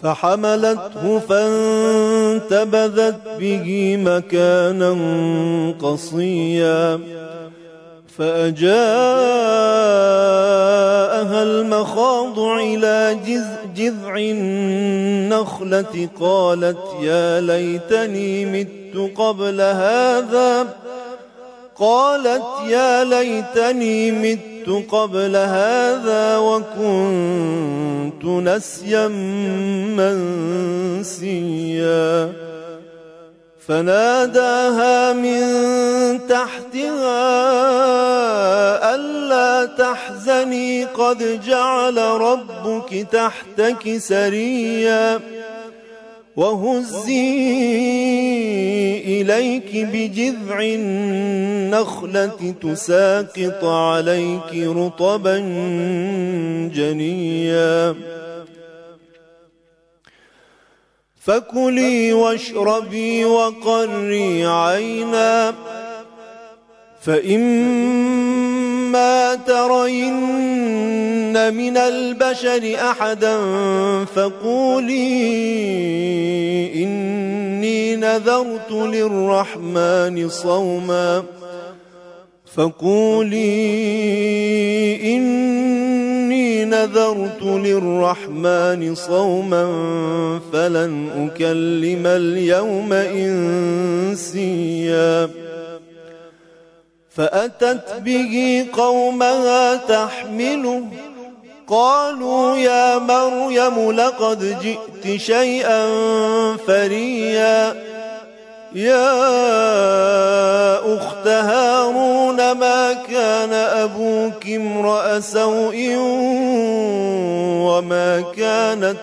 فحملته فانتبذت به مكانا قصيا فأجاءها المخاض إلى جذع النخلة قالت يا ليتني مت قبل هذا وكنت نسيا منسيا فناداها من تحتها ألا تحزني قد جعل ربك تحتك سريا وهزي إليك بجذع النخلة تساقط عليك رطبا جنيا فكلي واشربي وقري عينا فإما ترين من البشر أحدا فقولي إني نذرت للرحمن صوما فلن أكلم اليوم إنسيا فأتت به قومها تحمله قالوا يا مريم لقد جئت شيئا فريا يا أخت هارون ما كان أبوك امرأ سوء وما كانت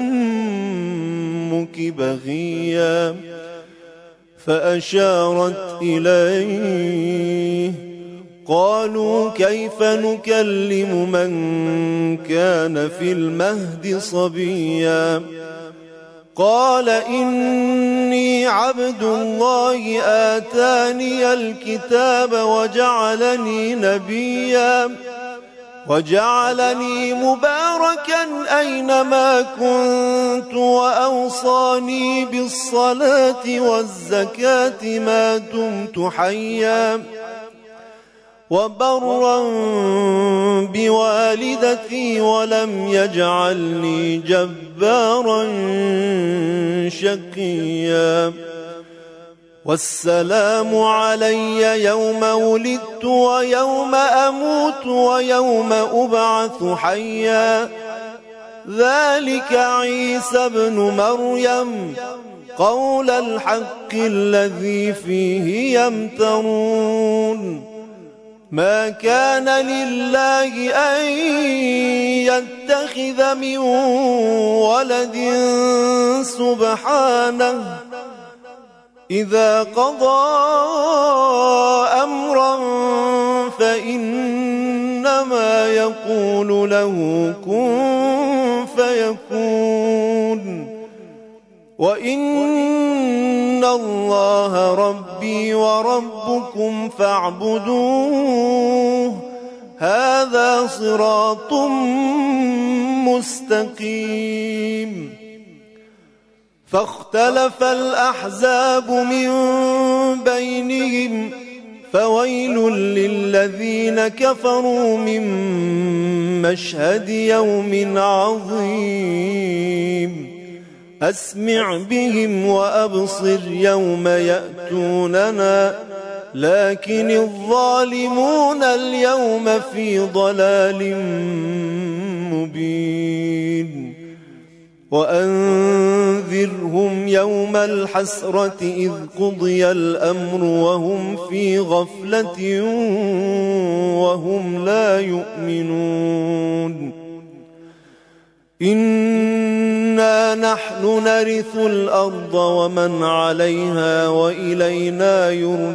أمك بغيا فأشارت إليه قالوا كيف نكلم من كان في المهد صبيا قال إني عبد الله آتاني الكتاب وجعلني نبيا وجعلني مباركا أينما كنت وأوصاني بالصلاة والزكاة ما دمت حيا وبرا بوالدتي ولم يجعلني جبارا شقيا والسلام علي يوم ولدت ويوم أموت ويوم أبعث حيا ذلك عيسى ابن مريم قول الحق الذي فيه يمترون ما كان لله أن يتخذ من ولد سبحانه إذا قضى أمرا فإنما يقول له كن فيكون وإن الله ربي وربكم فاعبدوه هذا صراط مستقيم فاختلف الأحزاب من بينهم فويل للذين كفروا من مشهد يوم عظيم أسمع بهم وأبصر يوم يأتوننا لكن الظالمون اليوم في ضلال مبين وأنذرهم يوم الحسرة إذ قضي الأمر وهم في غفلة وهم لا يؤمنون إنا نحن نرث الأرض ومن عليها وإلينا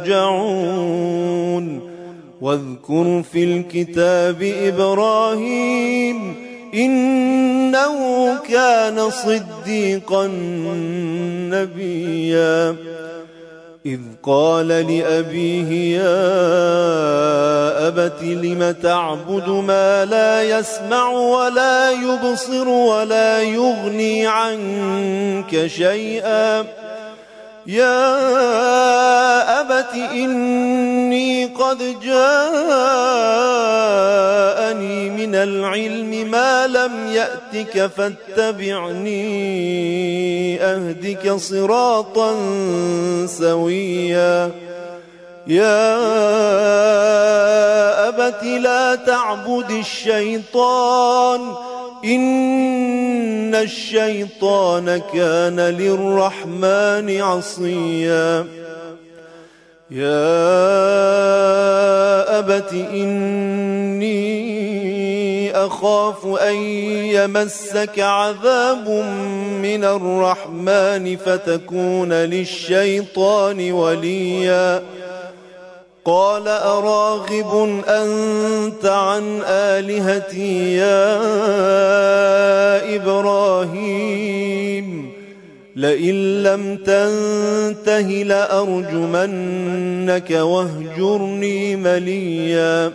يرجعون واذكر في الكتاب إبراهيم إنه كان صديقا نبيا إذ قال لأبيه يا أبت لم تعبد ما لا يسمع ولا يبصر ولا يغني عنك شيئا يا أبت إني قد جاءني من العلم ما لم يأتك فاتبعني أهدك صراطا سويا يا أبت لا تعبد الشيطان إن الشيطان كان للرحمن عصيا يا أبت إني أخاف أن يمسك عذاب من الرحمن فتكون للشيطان وليا قال أراغب أنت عن آلهتي يا إبراهيم لئن لم تنته لأرجمنك واهجرني مليا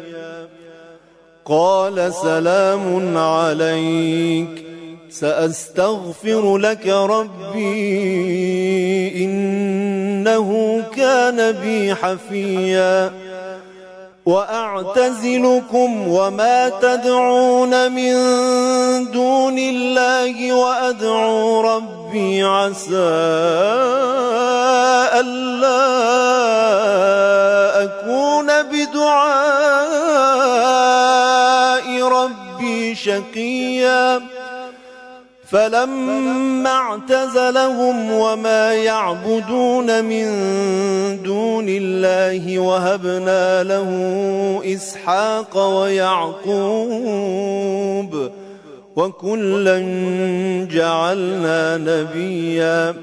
قال سلام عليك سأستغفر لك ربي إنه كان بي حفيا وأعتزلكم وما تدعون من دون الله وأدعو ربي عسى ألا أكون بدعاء ربي شقيا فلما اعتزلهم وما يعبدون من دون الله وهبنا له إسحاق ويعقوب وكلا جعلنا نبيا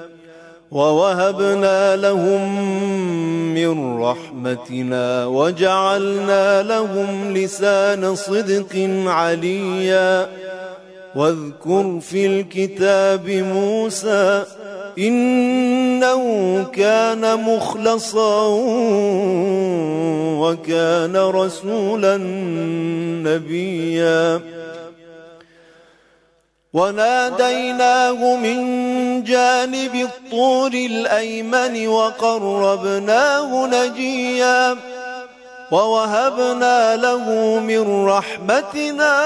ووهبنا لهم من رحمتنا وجعلنا لهم لسان صدق عليا واذكر في الكتاب موسى إنه كان مخلصا وكان رسولا نبيا وناديناه من جانب الطور الأيمن وقربناه نجيا ووهبنا له من رحمتنا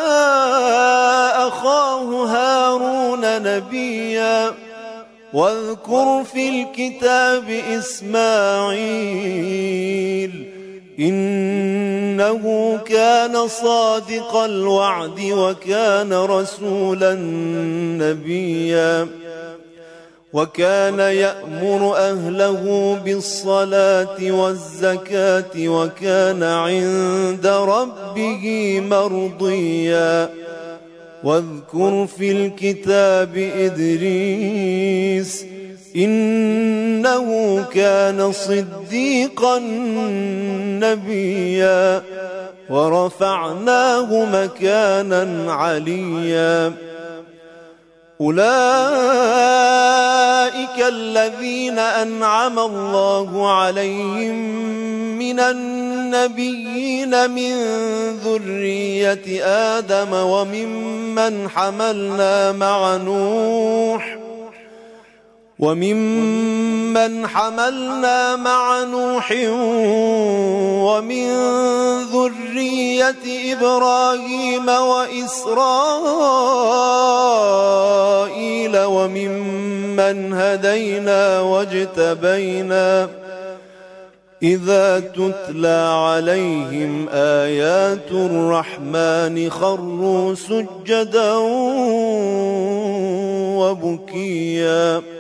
أخاه هارون نبيا واذكر في الكتاب إسماعيل إنه كان صادق الوعد وكان رسولا نبيا وكان يأمر أهله بالصلاة والزكاة وكان عند ربه مرضيا واذكر في الكتاب إدريس إنه كان صديقا نبيا ورفعناه مكانا عليا أولئك الذين أنعم الله عليهم من النبيين من ذرية آدم وممن حملنا مع نوح ومن ذرية إبراهيم وإسرائيل وممن هدينا واجتبينا إذا تتلى عليهم آيات الرحمن خروا سجدا وبكيا